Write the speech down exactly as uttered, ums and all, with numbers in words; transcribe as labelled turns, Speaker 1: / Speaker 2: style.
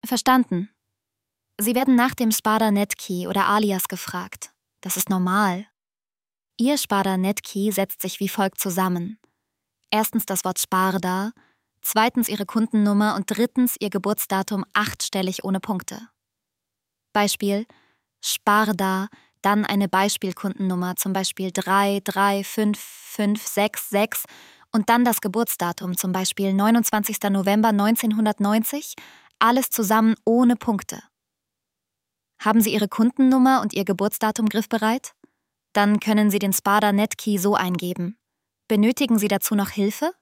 Speaker 1: Verstanden. Sie werden nach dem Sparda-Netkey oder Alias gefragt. Das ist normal. Ihr Sparda-Netkey setzt sich wie folgt zusammen. Erstens das Wort Sparda, zweitens Ihre Kundennummer und drittens Ihr Geburtsdatum achtstellig ohne Punkte. Beispiel: Sparda, dann eine Beispielkundennummer, zum Beispiel drei drei fünf fünf sechs sechs und dann das Geburtsdatum, zum Beispiel neunundzwanzigster November neunzehnhundertneunzig, alles zusammen ohne Punkte. Haben Sie Ihre Kundennummer und Ihr Geburtsdatum griffbereit? Dann können Sie den Sparda-Netkey so eingeben. Benötigen Sie dazu noch Hilfe?